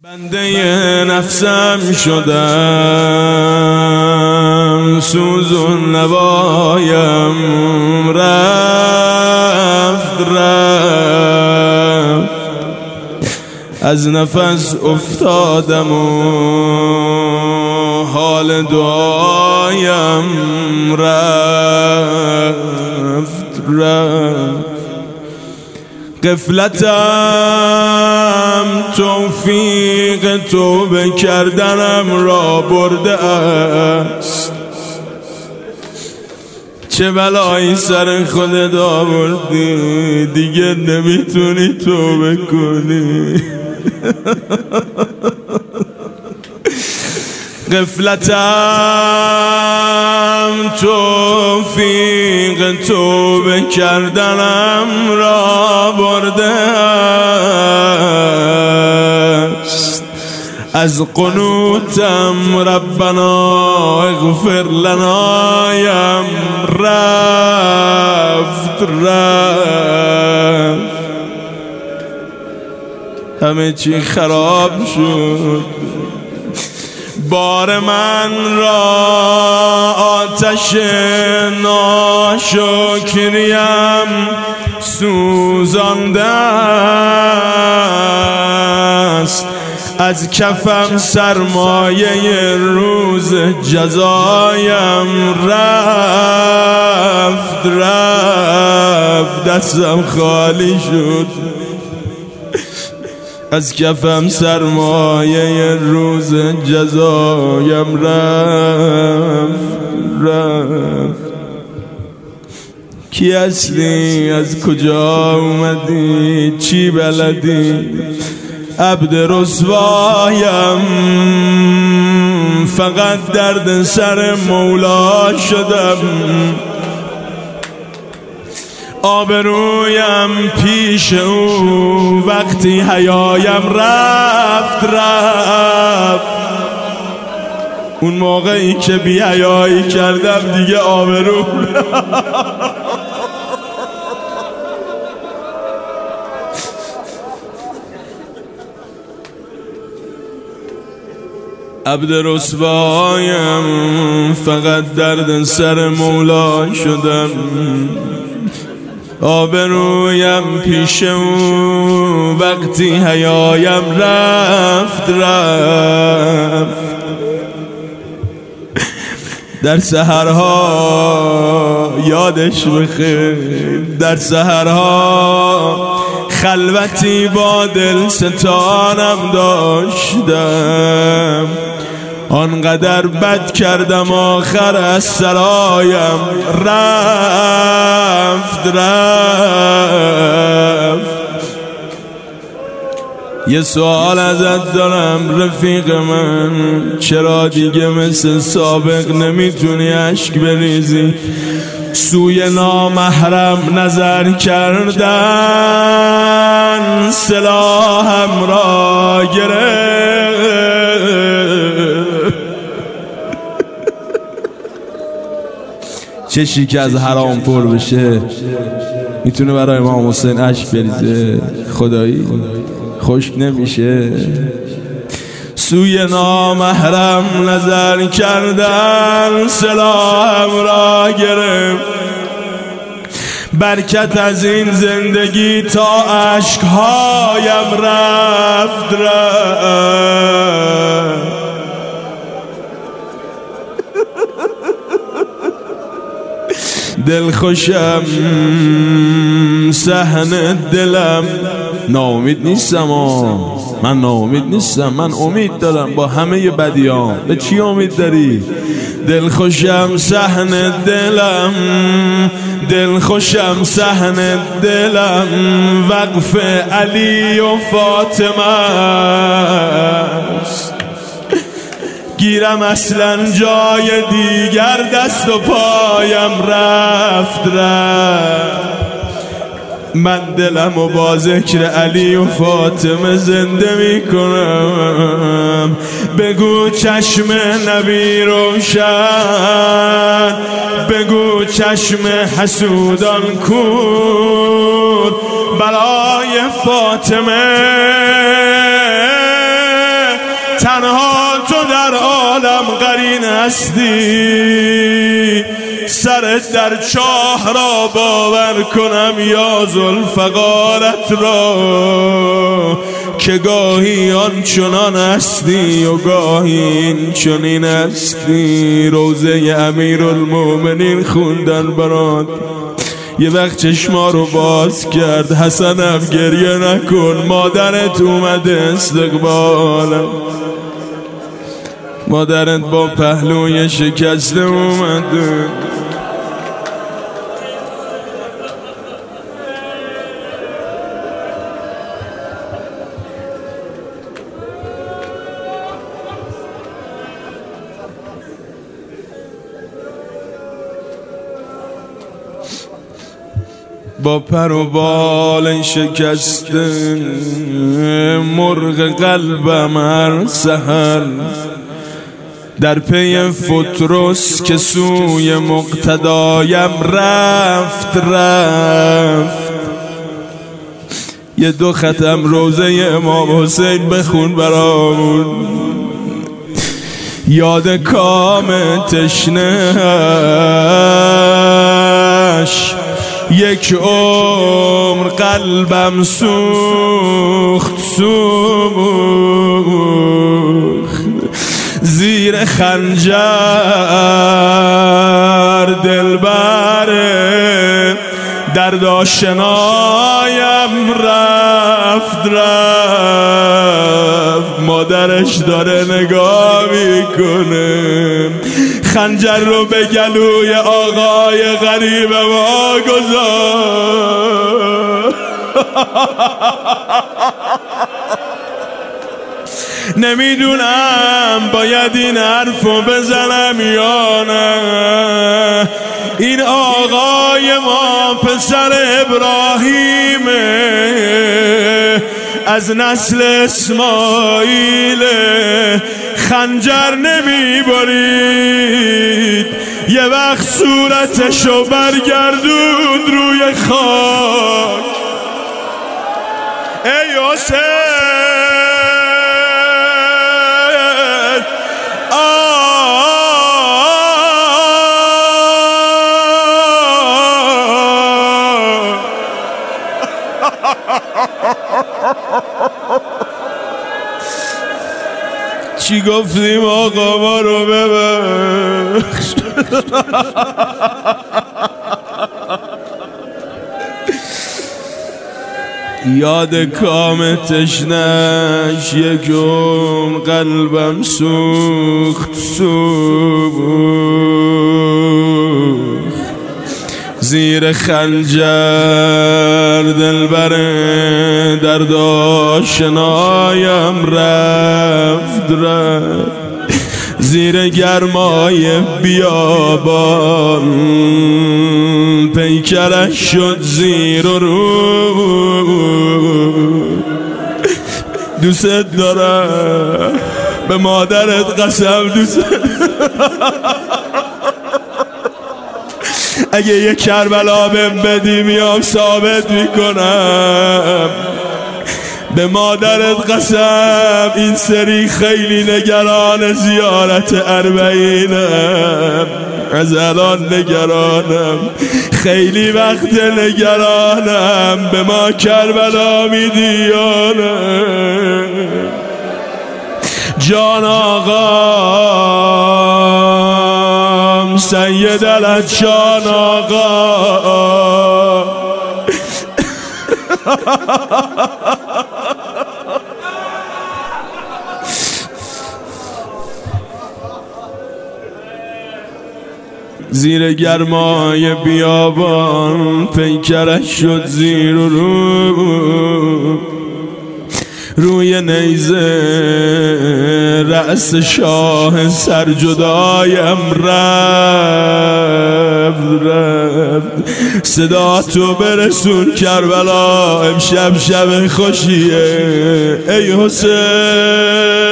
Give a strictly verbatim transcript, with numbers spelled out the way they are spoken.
بنده نفسم شدم، سوزون نوایم رفت رفت، از نفس افتادم و حال دعایم رفت رفت. غفلتم توفیق توبه کردنم را برده است، چه بلایی سر خودت آوردی دیگه نمیتونی توبه کنی. غفلتم توفیق توبه کردنم را برده است، از قنوتم ربنا اغفر لنایم رفت رفت. همه چی خراب شد، بار من را آتش ناشکریم سوزانده است، از کفم سرمایه روز جزایم رفت رفت، دستم خالی شد، از کفم سرمایه روز جزایم رفت رفت. کی هستی؟ از کجا اومدی؟ چی بلدی؟ عبد رسوایم، فقط درد سر مولا شدم، آبرویم پیش او وقتی حیایم رفت رفت. اون موقعی که بی حیایی کردم دیگه آبرو عبد رسوایم، فقط درد سر مولا شدم، آبرویم پیش او وقتی حیایم رفت رفت. در سحرها یادش بخیر، در سحرها خلوتی با دل ستانم داشتم، آنقدر بد کردم آخر از سرایم رفت رفت. یه سوال ازت دارم رفیق من، چرا دیگه مثل سابق نمیتونی اشک بریزی؟ سوی نامحرم نظر کردن سلاحم را گرفت، چشی که از حرام پر بشه میتونه برای امام حسین اشک بریزه؟ خدایی خشک نمیشه؟ سوی نامحرم نظر کردن سلاحم را گرفت، برکت از این زندگی تا اشکهایم رفت رفت. دل خوشم صحن دلم، ناامید نیستم آه. من ناامید نیستم، من امید دارم با همه بدیام. به چی امید داری؟ دل خوشم صحن دلم، دل خوشم صحن دلم، وقف علی و فاطمه است، گیرم اصلا جای دیگر دست و پایم رفت رفت. من دلم و با ذکر علی و فاطمه زنده می کنم. بگو چشم نبی روشن، بگو چشم حسودان کور، برای فاطمه تنها تو در عالم قرین هستی، سرت در چاه را باور کنم یا ذوالفقارت را، که گاهی آنچنان هستی و گاهی این چنین هستی. روزه امیرالمومنین خوندن برات، یه وقت چشما رو باز کرد، حسنم گریه نکن، مادرت اومده استقبالم، مادرت با پهلوی شکسته اومده. با پر و بال شکسته مرغ قلبم هر سحر، در پی فترس که سوی مقتدایم رفت رفت. یه دو ختم روزه امام حسین بخون برامون، یاد کام تشنه‌اش یک عمر قلبم سوخت سوخت، زیر خنجر دلبر درد آشنایم رفت رفت. مادرش داره نگاه میکنه، خنجر رو به گلوی آقای غریب ما گذار. نمیدونم باید این حرفو بزنم یا نه، این آقای ما پسر ابراهیمه، از نسل اسماعیل، خنجر نمیبرید. یه وقت صورتشو برگردون روی خاک، ای حسین چی گفتیم آقا ما رو ببخش. یاد کام تشنش یکم قلبم سوخت سوخت، زیر خنجر دلبر درد آشنایم رفت رفت. زیر گرمای بیابان پیکرش شد زیر و رو. دوست دارم، به مادرت قسم دوست اگه یه کربلا بهم بدی میام ثابت میکنم. به مادرت قسم این سری خیلی نگران زیارت اربعینم، از الان نگرانم، خیلی وقت نگرانم. به ما کربلا میدی یا نه؟ جان آقام سید العطشان آقا، زیر گرمای بیابان پیکرش شد زیر و رو. روی نیزه رأس شاه سرجدایم رفت رفت. صدا تو برسون کربلا، امشب شب خوشیه ای حسین.